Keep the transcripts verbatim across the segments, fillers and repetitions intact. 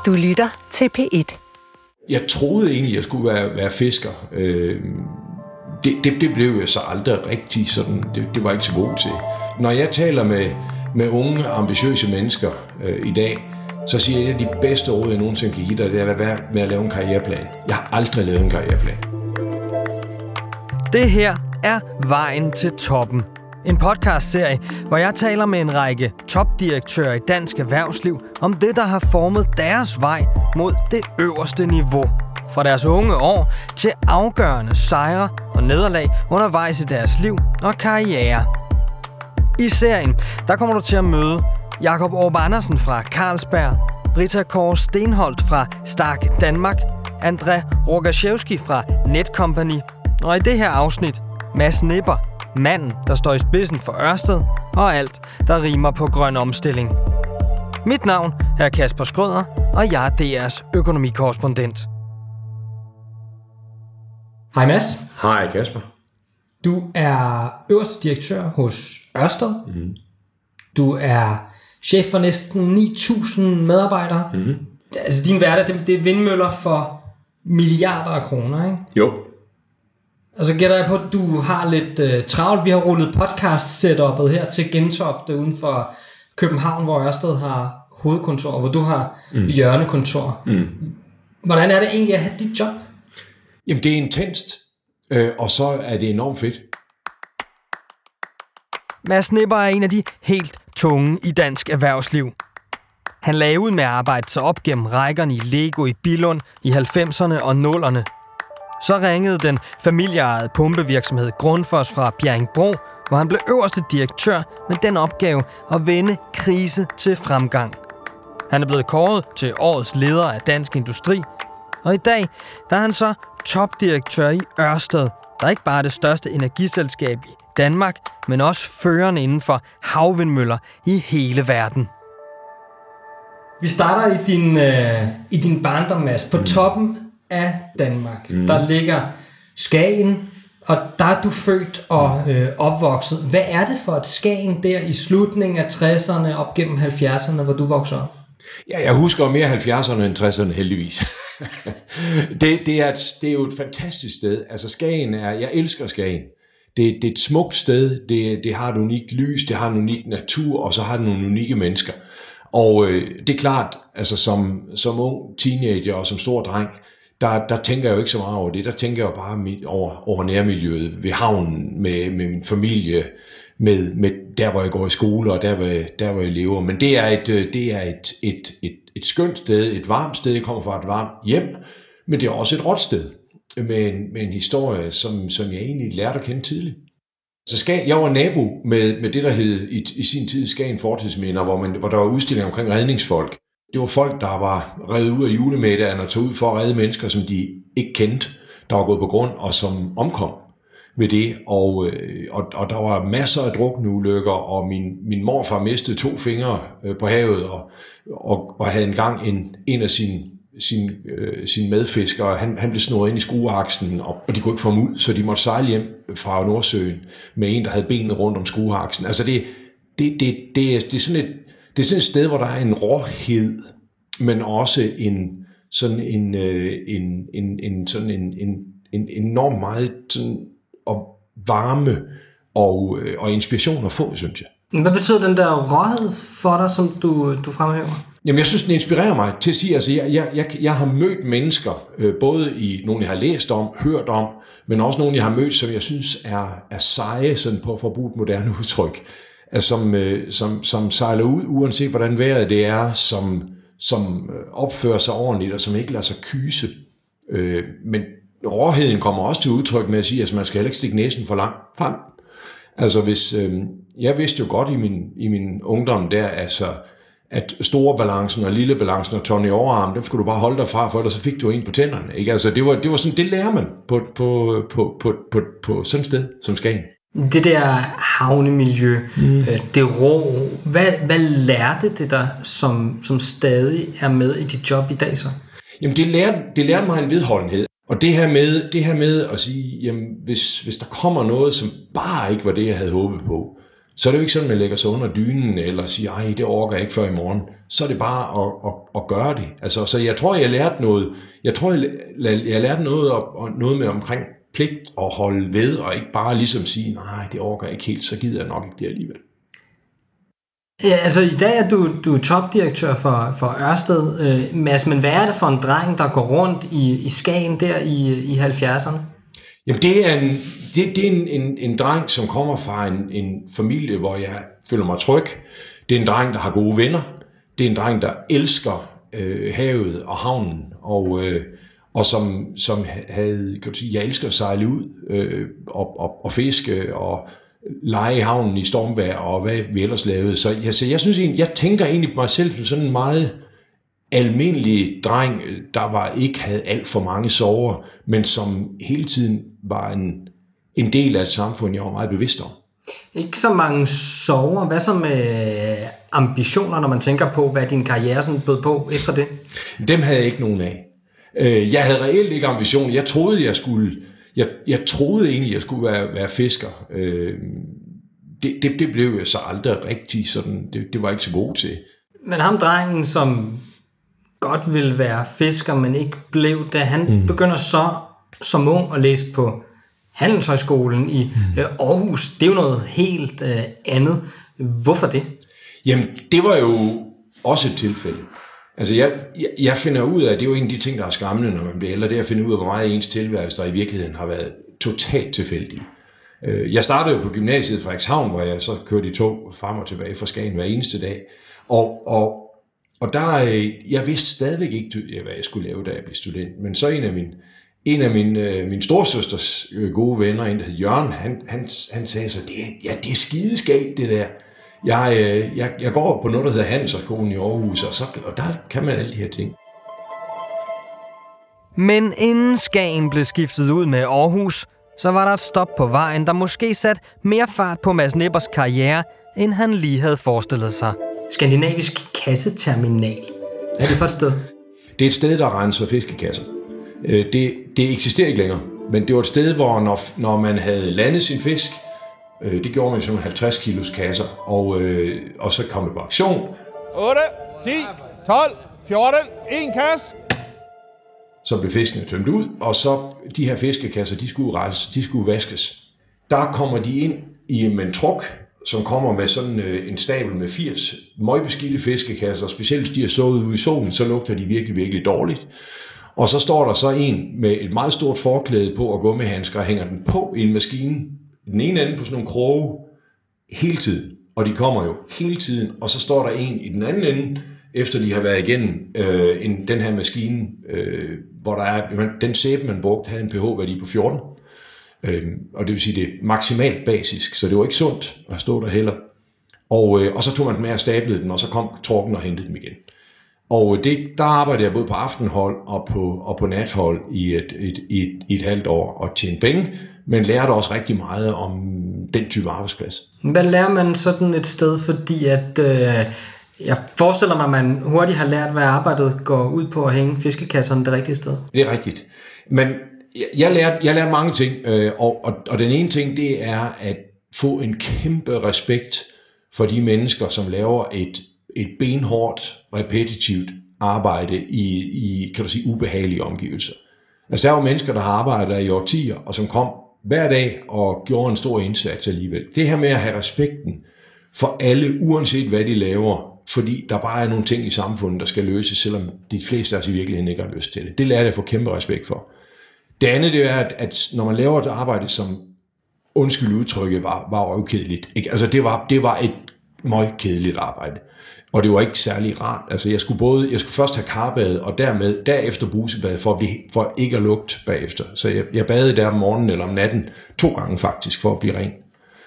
Du lytter til P et. Jeg troede egentlig, at jeg skulle være, være fisker. Øh, det, det, det blev jeg så aldrig rigtig sådan. Det, det var jeg ikke så god til. Når jeg taler med, med unge, ambitiøse mennesker øh, i dag, så siger jeg, at de bedste råd, jeg nogensinde kan give dig, det er at være med at lave en karriereplan. Jeg har aldrig lavet en karriereplan. Det her er Vejen til Toppen. En podcastserie, hvor jeg taler med en række topdirektører i dansk erhvervsliv om det, der har formet deres vej mod det øverste niveau. Fra deres unge år til afgørende sejre og nederlag undervejs i deres liv og karriere. I serien, der kommer du til at møde Jakob Aarup Andersen fra Carlsberg, Britta Kåre Stenholt fra Stark Danmark, André Rogaczewski fra Netcompany, og i det her afsnit, Mads Nipper, manden, der står i spidsen for Ørsted, og alt, der rimer på grøn omstilling. Mit navn er Kasper Skrøder, og jeg er D R's økonomikorrespondent. Hej Mads. Hej Kasper. Du er øverste direktør hos Ørsted. Mm. Du er chef for næsten ni tusind medarbejdere. Mm. Altså din hverdag, det, det er vindmøller for milliarder af kroner, ikke? Jo. Og så gætter jeg på, at du har lidt uh, travlt. Vi har rullet podcast-setup'et her til Gentofte uden for København, hvor Ørsted har hovedkontor, hvor du har mm. hjørnekontor. Mm. Hvordan er det egentlig at have dit job? Jamen, det er intenst, øh, og så er det enormt fedt. Mads Nipper er en af de helt tunge i dansk erhvervsliv. Han lagde ud med at arbejde sig op gennem rækkerne i Lego i Billund i halvfemserne og nullerne. Så ringede den familieejede pumpevirksomhed Grundfos fra Bjerringbro, hvor han blev øverste direktør med den opgave at vende krise til fremgang. Han er blevet kåret til årets leder af Dansk Industri, og i dag der er han så topdirektør i Ørsted, der ikke bare er det største energiselskab i Danmark, men også førende inden for havvindmøller i hele verden. Vi starter i din, øh, i din barndom, Mads, på toppen af Danmark. Mm. Der ligger Skagen, og der er du født og øh, opvokset. Hvad er det for et Skagen der i slutningen af tresserne op gennem halvfjerdserne, hvor du voksede op? Ja, jeg husker mere halvfjerdserne end tresserne heldigvis. det, det, er et, det er jo et fantastisk sted. Altså Skagen er, jeg elsker Skagen. Det, det er et smukt sted, det, det har et unikt lys, det har en unik natur, og så har det nogle unikke mennesker. Og øh, det er klart, altså som, som ung teenager og som stor dreng, Der, der tænker jeg jo ikke så meget over det. Der tænker jeg jo bare over, over nærmiljøet, ved havnen, med, med min familie, med, med der, hvor jeg går i skole, og der, hvor jeg, der, hvor jeg lever. Men det er, et, det er et, et, et, et skønt sted, et varmt sted. Jeg kommer fra et varmt hjem, men det er også et råt sted, med en, med en historie, som, som jeg egentlig lærte at kende tidligt. Så Skagen, jeg var nabo med, med det, der hed i, i sin tid Skagen Fortidsminder, hvor, man, hvor der var udstilling omkring redningsfolk. Det var folk, der var revet ud af julemiddagen og tog ud for at redde mennesker, som de ikke kendte, der var gået på grund, og som omkom ved det. Og, og, og der var masser af drukneulykker, og min, min morfar mistede to fingre øh, på havet, og, og, og havde engang en, en af sine sin, øh, sin medfiskere, han, han blev snurret ind i skrueaksen, og, og de kunne ikke få ham ud, så de måtte sejle hjem fra Nordsøen med en, der havde benet rundt om skrueaksen. Altså det, det, det, det, er, det er sådan et Det er sådan et sted, hvor der er en råhed, men også en sådan en en en en sådan en en, en enormt meget sådan og varme og og inspiration at få, synes jeg. Hvad betyder den der råhed for dig, som du du fremhæver? Jamen, jeg synes, den inspirerer mig til at sige, altså jeg jeg jeg, jeg har mødt mennesker, øh, både i nogle jeg har læst om, hørt om, men også nogle jeg har mødt, som jeg synes er er seje, sådan på forbrugt moderne udtryk. Altså, som, øh, som, som sejler ud, uanset hvordan vejret det er, som, som opfører sig ordentligt, og som ikke lader sig kyse. Øh, men råheden kommer også til udtryk med at sige, at man skal heller ikke stikke næsen for langt frem. Altså, hvis, øh, jeg vidste jo godt i min, i min ungdom der, altså, at store balancen og lille balancen og Tony Overarm, dem skulle du bare holde dig fra, for ellers så fik du en på tænderne. Ikke? Altså, det var, det var sådan, det lærer man på, på, på, på, på, på sådan et sted som Skagen. Det der havnemiljø, mm. det rå, hvad, hvad lærte det dig, som, som stadig er med i dit job i dag så? Jamen det lærte, det lærte mig en vedholdenhed. Og det her med, det her med at sige, jamen hvis, hvis der kommer noget, som bare ikke var det, jeg havde håbet på, så er det jo ikke sådan, at man lægger sig under dynen, eller siger, ej, det orker jeg ikke før i morgen. Så er det bare at, at, at gøre det. Altså, så jeg tror, jeg lærte noget, jeg tror, jeg, jeg lærte noget, og noget med omkring pligt at holde ved, og ikke bare ligesom sige, nej, det orker jeg ikke helt, så gider jeg nok ikke det alligevel. Ja, altså i dag er du, du er topdirektør for, for Ørsted, øh, Mads, men hvad er det for en dreng, der går rundt i, i Skagen der i, i halvfjerdserne? Jamen det er, en, det, det er en, en, en dreng, som kommer fra en, en familie, hvor jeg føler mig tryg. Det er en dreng, der har gode venner. Det er en dreng, der elsker øh, havet og havnen, og, øh, og som, som havde, kan du sige, jeg elsker at sejle ud øh, og, og, og fiske og lege i havnen i stormvejr og hvad vi ellers lavede. Så jeg, så jeg synes egentlig, jeg tænker egentlig på mig selv som sådan en meget almindelig dreng, der var ikke havde alt for mange sorger, men som hele tiden var en, en del af et samfund, jeg var meget bevidst om. Ikke så mange sorger. Hvad så med ambitioner, når man tænker på, hvad din karriere sådan bød på efter det? Dem havde jeg ikke nogen af. Jeg havde reelt ikke ambitioner. Jeg troede, jeg skulle... Jeg, jeg troede egentlig, jeg skulle være, være fisker. Det, det, det blev jeg så aldrig rigtig sådan. Det, det var jeg ikke så god til. Men ham drengen, som godt ville være fisker, men ikke blev, da han mm. begynder så som ung at læse på Handelshøjskolen i mm. Aarhus. Det er jo noget helt øh, andet. Hvorfor det? Jamen, det var jo også et tilfælde. Altså, jeg, jeg, jeg finder ud af, det er jo en af de ting, der er skræmmende, når man bliver ældre, det er at finde ud af, hvor meget ens tilværelse, der i virkeligheden har været totalt tilfældig. Jeg startede jo på gymnasiet i Frederikshavn, hvor jeg så kørte i tog frem og tilbage fra Skagen hver eneste dag. Og, og, og der, jeg vidste stadigvæk ikke, hvad jeg skulle lave, da jeg blev student. Men så en af mine, en af mine, min storsøsters gode venner, en der hed Jørgen, han, han, han sagde så, det er, ja, det er skideskægt, det der. Jeg, jeg, jeg går på noget, der hedder Handelshøjskolen i Aarhus, og, så, og der kan man alle de her ting. Men inden Skagen blev skiftet ud med Aarhus, så var der et stop på vejen, der måske satte mere fart på Mads Nippers karriere, end han lige havde forestillet sig. Skandinavisk Kasseterminal. Er det for et sted? Det er et sted, der renser fiskekasser. Det, det eksisterer ikke længere, men det var et sted, hvor når, når man havde landet sin fisk, det gjorde man sådan halvtreds kilos kasser, og, øh, og så kom det på aktion. otte, ti, tolv, fjorten, en kasse. Så blev fiskene tømt ud, og så de her fiskekasser, de skulle rejse, de skulle vaskes. Der kommer de ind i en truk, som kommer med sådan øh, en stabel med firs møgbeskidte fiskekasser, specielt hvis de har stået ude i solen, så lugter de virkelig, virkelig dårligt. Og så står der så en med et meget stort forklæde på og gummihandsker og hænger den på i en maskine. Den ene ende på sådan nogle kroge hele tiden, og de kommer jo hele tiden, og så står der en i den anden ende, efter de har været igennem øh, en, den her maskine, øh, hvor der er, den sæbe, man brugte, havde en pH-værdi på fjorten, øh, og det vil sige, det er maksimalt basisk, så det var ikke sundt at stå der heller. Og, øh, og så tog man den med og stablede den, og så kom trucken og hentede dem igen. Og det, der arbejdede jeg både på aftenhold og på, og på nathold i et, et, et, et halvt år og tjente penge, men lærte også rigtig meget om den type arbejdsplads. Hvad lærer man sådan et sted, fordi at øh, jeg forestiller mig, at man hurtigt har lært, hvad arbejdet går ud på at hænge fiskekasserne det rigtige sted? Det er rigtigt. Men jeg lærte, jeg lærte mange ting, øh, og, og, og den ene ting, det er at få en kæmpe respekt for de mennesker, som laver et, et benhårdt, repetitivt arbejde i, i kan du sige, ubehagelige omgivelser. Altså der er jo mennesker, der har arbejdet i årtier, og som kom hver dag og gjorde en stor indsats alligevel. Det her med at have respekten for alle, uanset hvad de laver, fordi der bare er nogle ting i samfundet, der skal løses, selvom de fleste af os i virkeligheden ikke har lyst til det. Det lærer jeg at få kæmpe respekt for. Det andet det er, at, at når man laver et arbejde, som undskyld udtrykket var, var røvkedeligt. Ikke? Altså det var, det var et meget kedeligt arbejde. Og det var ikke særlig rart. Altså jeg skulle både, jeg skulle først have karbad, og dermed derefter brusebad, for at, blive, for ikke at lugte bagefter. Så jeg, jeg badede der om morgenen eller om natten, to gange faktisk, for at blive ren.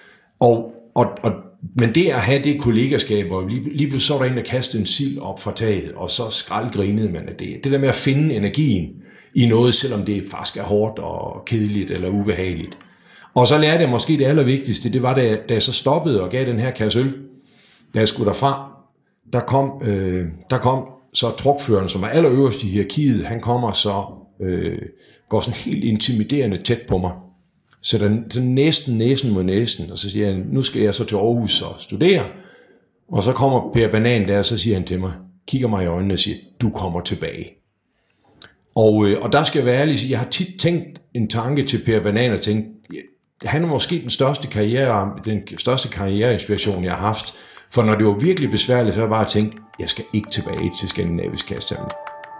Og, og, og, men det at have det kollegaskab, hvor lige, lige pludselig så var der en, der kastede en sild op fra taget, og så skraldgrinede man af det. Det der med at finde energien i noget, selvom det faktisk er hårdt og kedeligt eller ubehageligt. Og så lærte jeg måske det allervigtigste, det var, da jeg, da jeg så stoppede og gav den her kasse øl, da jeg skulle derfra, der kom, øh, der kom så trukføreren, som er allerøverst i hierarkiet, han kommer så, øh, går sådan helt intimiderende tæt på mig, sætter så næsten næsen mod næsen, og så siger han, nu skal jeg så til Aarhus og studere. Og så kommer Per Banan der, og så siger han til mig, kigger mig i øjnene og siger, du kommer tilbage. Og, øh, og der skal jeg være ærlig at sige, jeg har tit tænkt en tanke til Per Banan og tænkt, han er måske den største karriere, den største karriereinspiration, jeg har haft. For når det var virkelig besværligt, så har jeg bare tænkt, jeg skal ikke tilbage til skandinavisk kasthandel.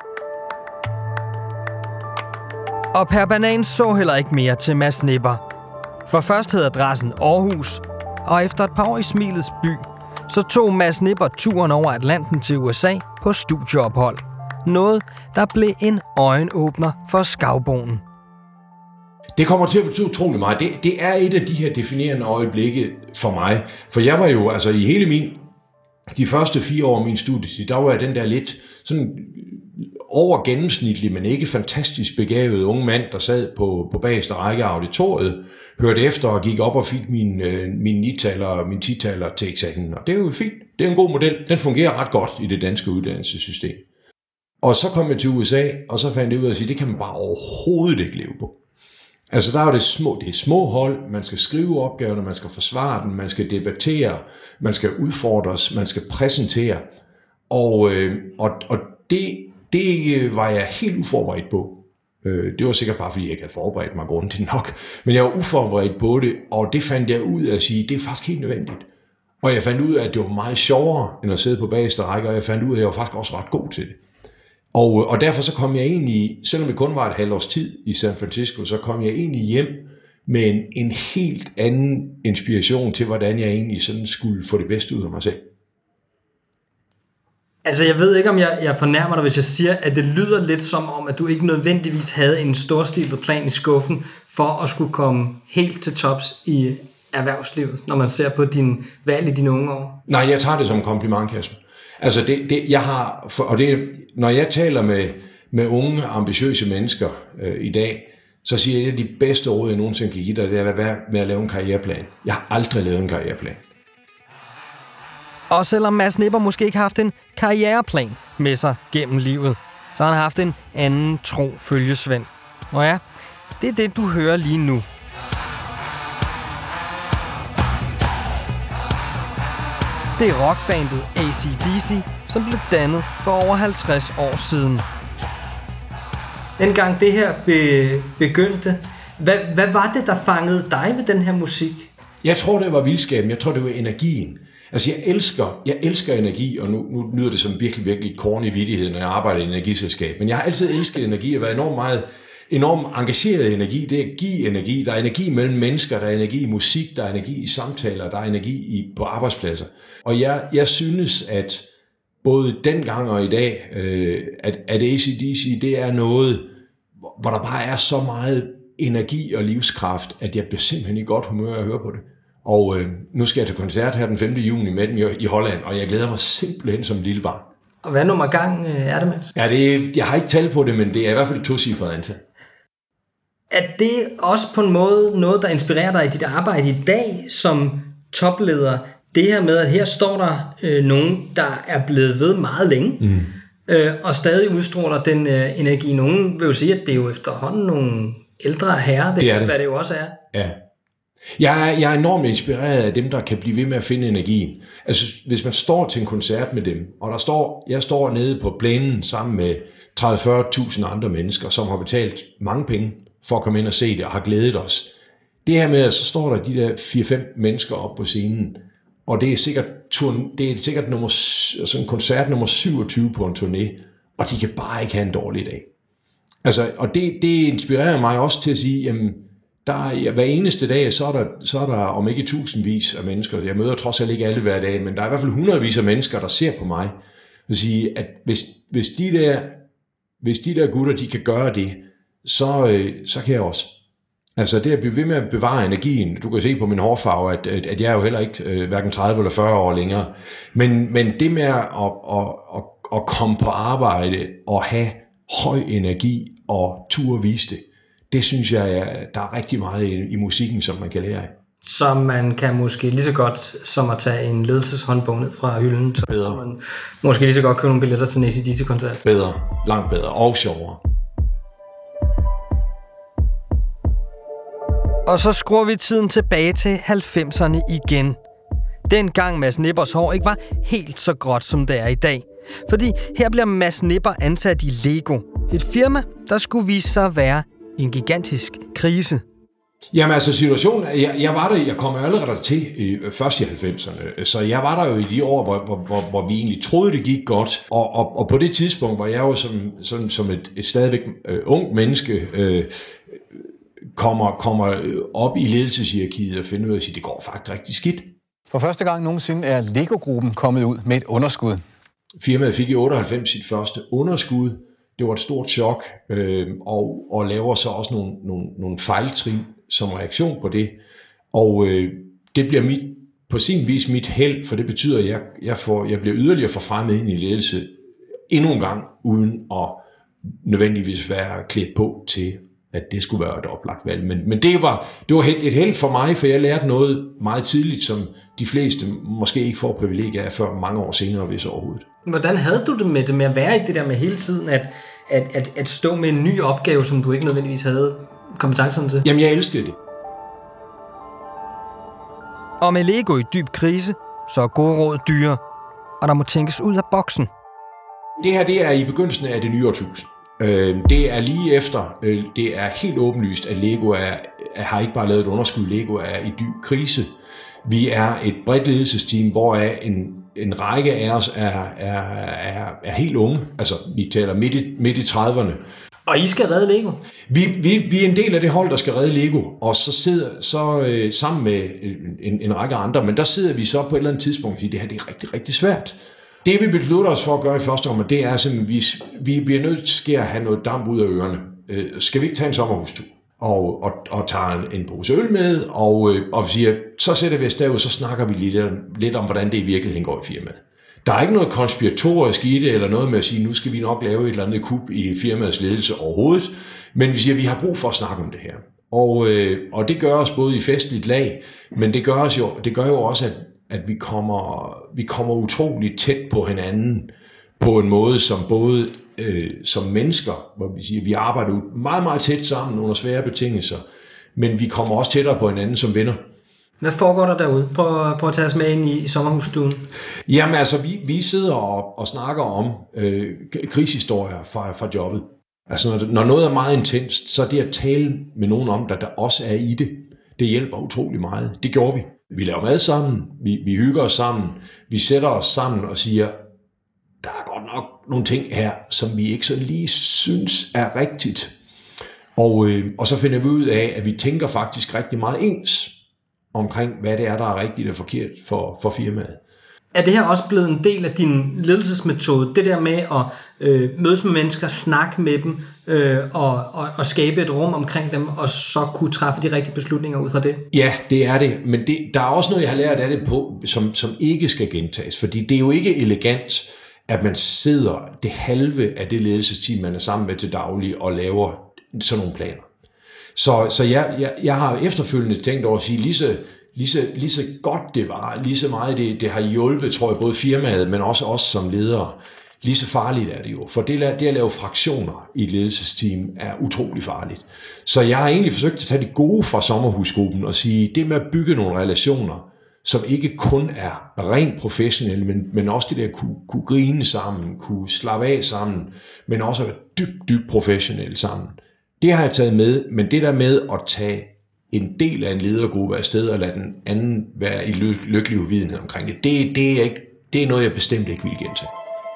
Og Per Banan så heller ikke mere til Mads Nipper. For først hed adressen Aarhus, og efter et par år i Smilets by, så tog Mads Nipper turen over Atlanten til U S A på studieophold. Noget, der blev en øjenåbner for skavbonen. Det kommer til at betyde utrolig meget. Det, det er et af de her definerende øjeblikke for mig. For jeg var jo, altså i hele min, de første fire år af min studietid, der var jeg den der lidt sådan over gennemsnitlig, men ikke fantastisk begavet unge mand, der sad på, på bagerste række af auditoriet, hørte efter og gik op og fik min, øh, min ni-taller, min ti-taller til eksamen. Og det er jo fint. Det er en god model. Den fungerer ret godt i det danske uddannelsessystem. Og så kom jeg til U S A, og så fandt jeg ud af at sige, det kan man bare overhovedet ikke leve på. Altså der er det små, det er små hold, man skal skrive opgaverne, man skal forsvare den, man skal debattere, man skal udfordres, man skal præsentere. Og, øh, og, og det, det var jeg helt uforberedt på. Øh, det var sikkert bare, fordi jeg ikke havde forberedt mig grundigt nok. Men jeg var uforberedt på det, og det fandt jeg ud af at sige, det er faktisk helt nødvendigt. Og jeg fandt ud af, at det var meget sjovere, end at sidde på bagerste række, og jeg fandt ud af, at jeg var faktisk også ret god til det. Og, og derfor så kom jeg egentlig, selvom det kun var et halvt års tid i San Francisco, så kom jeg egentlig hjem med en, en helt anden inspiration til, hvordan jeg egentlig sådan skulle få det bedste ud af mig selv. Altså, jeg ved ikke, om jeg, jeg fornærmer dig, hvis jeg siger, at det lyder lidt som om, at du ikke nødvendigvis havde en storstilet plan i skuffen for at skulle komme helt til tops i erhvervslivet, når man ser på din valg i dine unge år. Nej, jeg tager det som en kompliment, Kasper. Altså, det, det, jeg har, for, og det, når jeg taler med, med unge, ambitiøse mennesker øh, i dag, så siger jeg, at de bedste råd, jeg nogensinde kan give dig, det er at være med at lave en karriereplan. Jeg har aldrig lavet en karriereplan. Og selvom Mads Nipper måske ikke har haft en karriereplan med sig gennem livet, så har han haft en anden tro følgesvend. Og ja, det er det, du hører lige nu. Det er rockbandet A C D C, som blev dannet for over halvtreds år siden. Dengang det her be- begyndte, hvad, hvad var det, der fangede dig ved den her musik? Jeg tror, det var vildskaben. Jeg tror, det var energien. Altså, jeg elsker, jeg elsker energi, og nu, nu lyder det som virkelig, virkelig corny vittighed, når jeg arbejder i et energiselskab. Men jeg har altid elsket energi og været enormt meget, enormt engageret i energi. Det er at give energi. Der er energi mellem mennesker, der er energi i musik, der er energi i samtaler, der er energi i, på arbejdspladser. Og jeg, jeg synes, at både dengang og i dag, øh, at, at A C D C, det er noget, hvor der bare er så meget energi og livskraft, at jeg bliver simpelthen i godt humør at høre på det. Og øh, nu skal jeg til koncert her den femte juni med dem i, i Holland, og jeg glæder mig simpelthen som en lille barn. Og hvad nummer gang øh, er det, Mads? Ja, det er, jeg har ikke talt på det, men det er i hvert fald et tocifret antal. Er det også på en måde noget, der inspirerer dig i dit arbejde i dag som topleder? Det her med, at her står der øh, nogen, der er blevet ved meget længe, mm. øh, og stadig udstråler den øh, energi. Nogen vil jo sige, at det er jo efterhånden nogle ældre herrer, det, det er det. Hvad det jo også er. Ja. Jeg er, jeg er enormt inspireret af dem, der kan blive ved med at finde energien. Altså, hvis man står til en koncert med dem, og der står, jeg står nede på plænen sammen med tredive til fyrre tusind andre mennesker, som har betalt mange penge for at komme ind og se det, og har glædet os. Det her med, at så står der de der fire fem mennesker op på scenen, og det er sikkert, turn, det er sikkert nummer, altså en koncert nummer syvogtyve på en turné, og de kan bare ikke have en dårlig dag. Altså, og det, det inspirerer mig også til at sige, jamen, der er, hver eneste dag, så er, der, så er der om ikke tusindvis af mennesker, jeg møder trods alt ikke alle hver dag, men der er i hvert fald hundredvis af mennesker, der ser på mig, og sige, at hvis, hvis, de der, hvis de der gutter, de kan gøre det, så, øh, så kan jeg også. Altså det at blive ved med at bevare energien, du kan se på min hårfarve, at, at, at jeg er jo heller ikke øh, hverken tredive eller fyrre år længere, men, men det med at, at, at, at, at komme på arbejde og have høj energi og turde vise det, det synes jeg, der er rigtig meget i, i musikken, som man kan lære af. Som man kan måske lige så godt som at tage en ledelseshåndbog ned fra hylden. Så bedre. Man måske lige så godt købe nogle billetter til en A C D C-koncert. Bedre. Langt bedre. Og sjovere. Og så skruer vi tiden tilbage til halvfemserne igen. Dengang Mads Nippers hår ikke var helt så gråt, som det er i dag. Fordi her bliver Mads Nipper ansat i Lego. Et firma, der skulle vise sig at være en gigantisk krise. Jamen altså situationen, jeg, jeg var der, jeg kom allerede til øh, først i halvfemserne, så jeg var der jo i de år, hvor, hvor, hvor, hvor vi egentlig troede, det gik godt, og, og, og på det tidspunkt var jeg jo som, som, som et, et stadigvæk øh, ung menneske, øh, kommer, kommer op i ledelseshierarkiet og finder ud af at sige, det går faktisk rigtig skidt. For første gang nogensinde er Lego-gruppen kommet ud med et underskud. Firmaet fik i otteoghalvfems sit første underskud. Det var et stort chok, øh, og, og laver så også nogle, nogle, nogle fejltrin som reaktion på det. Og øh, det bliver mit, på sin vis mit held, for det betyder, at jeg, jeg, får, jeg bliver yderligere forfremmet ind i ledelse endnu en gang, uden at nødvendigvis være klædt på til, at det skulle være et oplagt valg. Men, men det var, det var et held for mig, for jeg lærte noget meget tidligt, som de fleste måske ikke får privilegier af før mange år senere, hvis overhovedet. Hvordan havde du det med det med at være i det der med hele tiden, at, at, at, at stå med en ny opgave, som du ikke nødvendigvis havde kompetencerne til? Jamen, jeg elskede det. Og med Lego i dyb krise, så er gode råd dyre, og der må tænkes ud af boksen. Det her, det er i begyndelsen af det nye årtusind. Det er lige efter, det er helt åbenlyst, at Lego er, har ikke bare lavet et underskud, Lego er i dyb krise. Vi er et bredt ledelsesteam, hvoraf en, en række af os er, er, er, er helt unge. Altså, vi taler midt i, midt i trediverne. Og I skal redde Lego? Vi, vi, vi er en del af det hold, der skal redde Lego, og så sidder så øh, sammen med en, en række andre, men der sidder vi så på et eller andet tidspunkt og siger, det her det er rigtig, rigtig svært. Det vi beslutter os for at gøre i første omgang, det er simpelthen, vi, vi bliver nødt til at have noget damp ud af ørerne. Øh, skal vi ikke tage en sommerhustur? Og, og, og tager en, en pose øl med, og, øh, og siger, så sætter vi os derud, så snakker vi lidt, lidt om, hvordan det i virkeligheden går i firmaet. Der er ikke noget konspiratorisk i det, eller noget med at sige, nu skal vi nok lave et eller andet kup i firmaets ledelse overhovedet, men vi siger, at vi har brug for at snakke om det her. Og, øh, og det gør os både i festligt lag, men det gør, os jo, det gør jo også, at, at vi, kommer, vi kommer utroligt tæt på hinanden, på en måde, som både øh, som mennesker, hvor vi siger, vi arbejder meget, meget tæt sammen under svære betingelser, men vi kommer også tættere på hinanden som venner. Hvad foregår der derude? Prøv, prøv at tage os med ind i, i sommerhusstuen. Jamen altså, vi, vi sidder og, og snakker om øh, krigshistorier fra, fra jobbet. Altså, når, når noget er meget intenst, så er det at tale med nogen om, der, der også er i det, det hjælper utrolig meget. Det gjorde vi. Vi laver mad sammen, vi, vi hygger os sammen, vi sætter os sammen og siger, der er godt nok nogle ting her, som vi ikke så lige synes er rigtigt. Og, øh, og så finder vi ud af, at vi tænker faktisk rigtig meget ens omkring, hvad det er, der er rigtigt og forkert for, for firmaet. Er det her også blevet en del af din ledelsesmetode? Det der med at øh, mødes med mennesker, snakke med dem øh, og, og, og skabe et rum omkring dem, og så kunne træffe de rigtige beslutninger ud fra det? Ja, det er det. Men det, der er også noget, jeg har lært af det på, som, som ikke skal gentages. Fordi det er jo ikke elegant, at man sidder det halve af det ledelsesteam, man er sammen med til daglig, og laver sådan nogle planer. Så, så jeg, jeg, jeg har efterfølgende tænkt over at sige, lige så, lige, så, lige så godt det var, lige så meget det, det har hjulpet, tror jeg, både firmaet, men også os som ledere. Lige så farligt er det jo, for det, det at lave fraktioner i et ledelsesteam er utrolig farligt. Så jeg har egentlig forsøgt at tage det gode fra sommerhusgruppen og sige, det med at bygge nogle relationer, som ikke kun er rent professionelle, men, men også det der kunne, kunne grine sammen, kunne slappe af sammen, men også være dybt, dybt professionelle sammen. Det har jeg taget med, men det der med at tage en del af en ledergruppe afsted og lade den anden være i ly- lykkelig uvidenhed omkring det, det, det, er ikke, det er noget, jeg bestemt ikke vil gentage.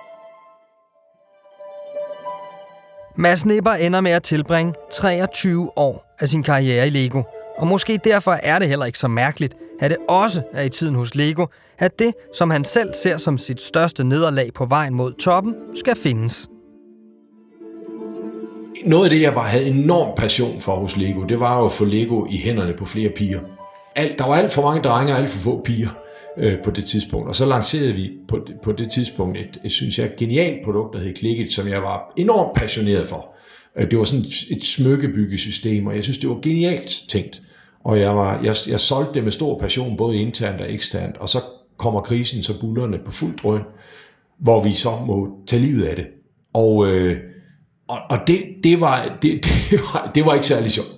Mads Nipper ender med at tilbringe treogtyve år af sin karriere i Lego. Og måske derfor er det heller ikke så mærkeligt, at det også er i tiden hos Lego, at det, som han selv ser som sit største nederlag på vejen mod toppen, skal findes. Noget af det, jeg bare havde enorm passion for hos Lego, det var jo at få Lego i hænderne på flere piger. Alt, der var alt for mange drenge og alt for få piger øh, på det tidspunkt. Og så lancerede vi på det, på det tidspunkt et, et, synes jeg, genialt produkt, der hed Clickit, som jeg var enormt passioneret for. Det var sådan et, et smykkebyggesystem, og jeg synes, det var genialt tænkt. Og jeg, var, jeg, jeg solgte det med stor passion, både internt og eksternt. Og så kommer krisen, så bullerne på fuld drøn, hvor vi så må tage livet af det. Og... Øh, Og, og det, det, var, det, det, var, det var ikke særlig sjovt.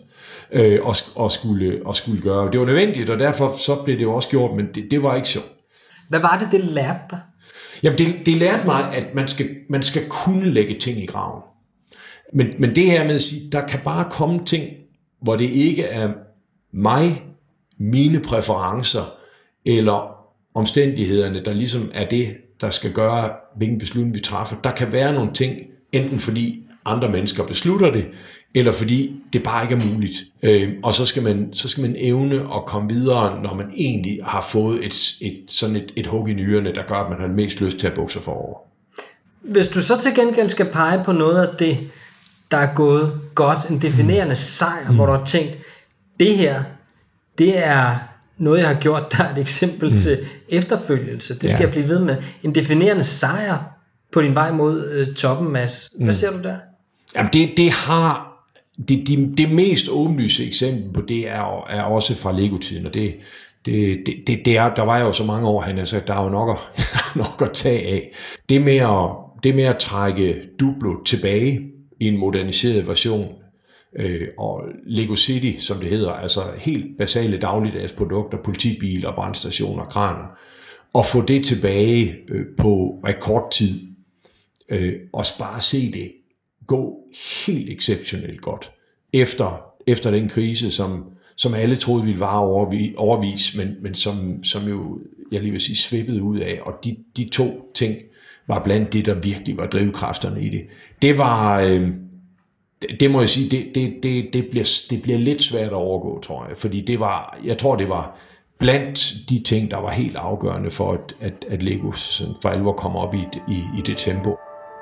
øh, og, og, skulle, og skulle gøre. Det var nødvendigt, og derfor så blev det jo også gjort, men det, det var ikke sjovt. Hvad var det, det lærte dig? Jamen, det, det lærte mig, at man skal, man skal kunne lægge ting i graven. Men, men det her med at sige, der kan bare komme ting, hvor det ikke er mig, mine præferencer, eller omstændighederne, der ligesom er det, der skal gøre, hvilken beslutning vi træffer. Der kan være nogle ting, enten fordi andre mennesker beslutter det, eller fordi det bare ikke er muligt. Øh, og så skal, man, så skal man evne at komme videre, når man egentlig har fået et, et, sådan et, et hug i nyrerne, der gør, at man har mest lyst til at bukke sig forover. Hvis du så til gengæld skal pege på noget af det, der er gået godt, en definerende sejr, mm. hvor du har tænkt, det her, det er noget, jeg har gjort, der er et eksempel mm. til efterfølgelse. Det skal ja. jeg blive ved med. En definerende sejr på din vej mod øh, toppen, Mads. Hvad mm. ser du der? Jamen, det, det har... Det, det, det mest åbenlyse eksempel på det er, er også fra Lego-tiden, og det, det, det, det er, der var jo så mange år, han har sagt, der er jo nok at, nok at tage af. Det med at, det med at trække Duplo tilbage i en moderniseret version, øh, og Lego City, som det hedder, altså helt basale dagligdags produkter, politibiler, brandstationer, kraner, og få det tilbage øh, på rekordtid, øh, og bare se det gå helt exceptionelt godt efter, efter den krise, som, som alle troede ville vare overvis, men, men som, som jo, jeg lige vil sige, svippede ud af, og de, de to ting var blandt det, der virkelig var drivkræfterne i det. Det var, øh, det, det må jeg sige, det, det, det, det, bliver, det bliver lidt svært at overgå, tror jeg, fordi det var, jeg tror, det var blandt de ting, der var helt afgørende for, at, at, at Lego for alvor kom op i, i, i det tempo.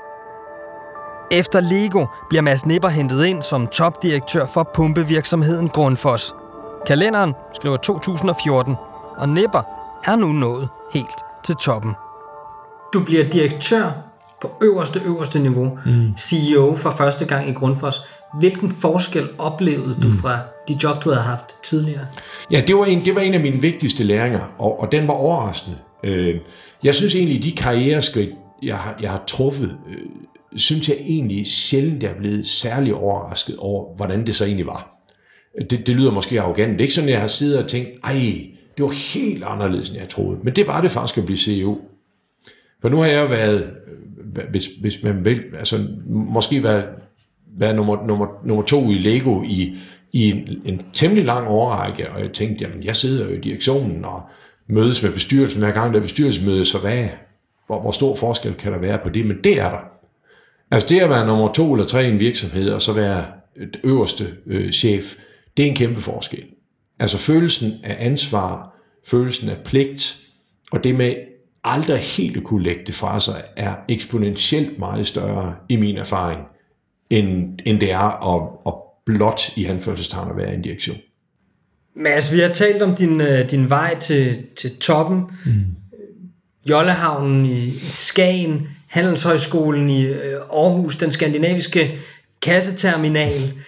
Efter Lego bliver Mads Nipper hentet ind som topdirektør for pumpevirksomheden Grundfos. Kalenderen skriver to tusind og fjorten, og Nipper er nu nået helt til toppen. Du bliver direktør på øverste, øverste niveau, mm. C E O for første gang i Grundfos. Hvilken forskel oplevede du fra de job, du havde haft tidligere? Ja, det var en, det var en af mine vigtigste læringer, og, og den var overraskende. Jeg synes egentlig, de karriereskridt, jeg har, jeg har truffet, synes jeg egentlig sjældent, jeg er blevet særlig overrasket over, hvordan det så egentlig var. Det, det lyder måske arrogant. Det er ikke sådan, jeg har siddet og tænkt, ej, det var helt anderledes, end jeg troede. Men det var det faktisk at blive C E O. For nu har jeg været, hvis, hvis man vil, altså måske været, været nummer, nummer, nummer to i Lego i, i en, en temmelig lang årrække, og jeg tænkte, jamen jeg sidder jo i direktionen og mødes med bestyrelsen hver gang der er bestyrelsesmøde, så hvad, hvor, hvor stor forskel kan der være på det? Men det er der. Altså det at være nummer to eller tre i en virksomhed, og så være et øverste øh, chef, det er en kæmpe forskel. Altså følelsen af ansvar, følelsen af pligt, og det med aldrig helt at kunne lægge det fra sig, er eksponentielt meget større i min erfaring, end, end det er at, at blot i anførselstegn at være i en direktion. Mads, vi har talt om din, din vej til, til toppen. Mm. Jollehavnen i, i Skagen, Handelshøjskolen i øh, Aarhus, den skandinaviske kasseterminal, øh,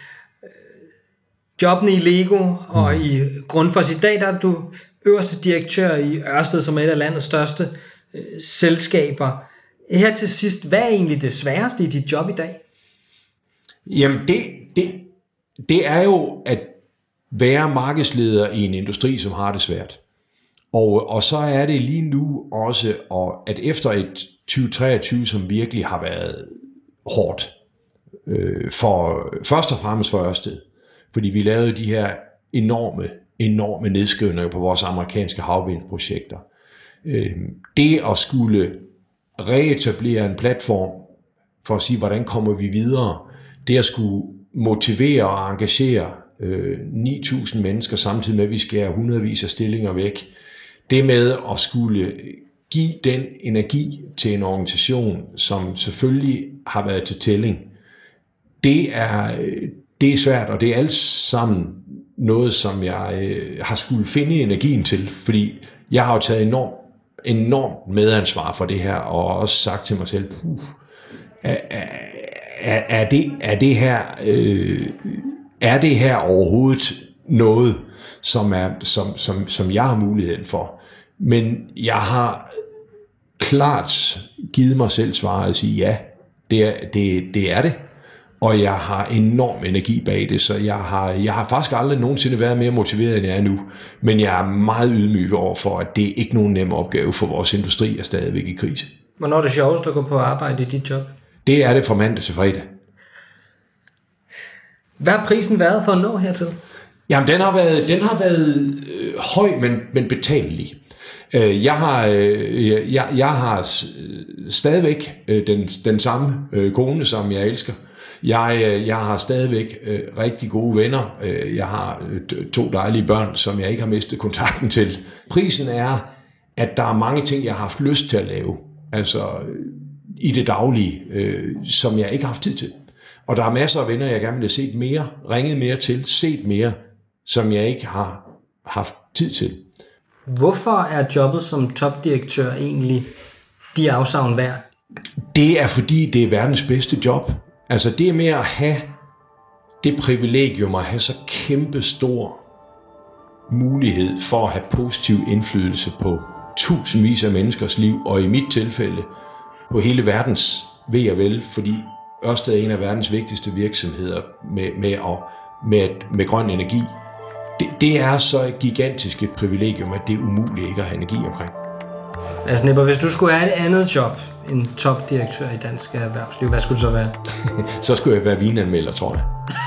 jobbene i Lego og mm. i Grundfos. I dag der er du øverste direktør i Ørsted, som er et af landets største øh, selskaber. Her til sidst, hvad er egentlig det sværeste i dit job i dag? Jamen det, det, det er jo at være markedsleder i en industri, som har det svært. Og, og så er det lige nu også, at efter et tyve treogtyve, som virkelig har været hårdt, øh, for, først og fremmest for Ørsted, fordi vi lavede de her enorme, enorme nedskrivninger på vores amerikanske havvindprojekter. Øh, det at skulle reetablere en platform for at sige, hvordan kommer vi videre, det at skulle motivere og engagere øh, ni tusind mennesker, samtidig med at vi skærer hundredvis af stillinger væk, det med at skulle give den energi til en organisation, som selvfølgelig har været til tælling, det er, det er svært, og det er alt sammen noget, som jeg øh, har skulle finde energien til, fordi jeg har jo taget enormt, enormt medansvar for det her, og også sagt til mig selv, puh, er, er, er, det, er, det her, øh, er det her overhovedet noget, som, er, som, som, som jeg har muligheden for? Men jeg har klart givet mig selv svaret at sige, ja, det er det, det er det. og jeg har enorm energi bag det, så jeg har, jeg har faktisk aldrig nogensinde været mere motiveret, end jeg er nu. Men jeg er meget ydmyg over for, at det er ikke nogen nem opgave, for vores industri er stadigvæk i krise. Hvornår er det sjovest at gå på arbejde i dit job? Det er det fra mandag til fredag. Hvad har prisen været for at nå hertil? Jamen, den har været, den har været øh, høj, men, men betalelig. Øh, jeg har, øh, jeg, jeg har stadigvæk øh, den, den samme øh, kone, som jeg elsker. Jeg, øh, jeg har stadigvæk øh, rigtig gode venner. Øh, jeg har øh, to dejlige børn, som jeg ikke har mistet kontakten til. Prisen er, at der er mange ting, jeg har haft lyst til at lave. Altså øh, i det daglige, øh, som jeg ikke har haft tid til. Og der er masser af venner, jeg gerne vil have set mere, ringet mere til, set mere, som jeg ikke har haft tid til. Hvorfor er jobbet som topdirektør egentlig de afsavn værd? Det er fordi, det er verdens bedste job. Altså det er med at have det privilegium at have så kæmpe stor mulighed for at have positiv indflydelse på tusindvis af menneskers liv, og i mit tilfælde på hele verdens ve og vel, fordi Ørsted er en af verdens vigtigste virksomheder med, med, at, med, med grøn energi. Det, det er så gigantisk et privilegium, at det er umuligt ikke at have energi omkring. Altså Nipper, hvis du skulle have et andet job end topdirektør i dansk erhvervsliv, hvad skulle det så være? Så skulle jeg være vinanmelder, tror jeg.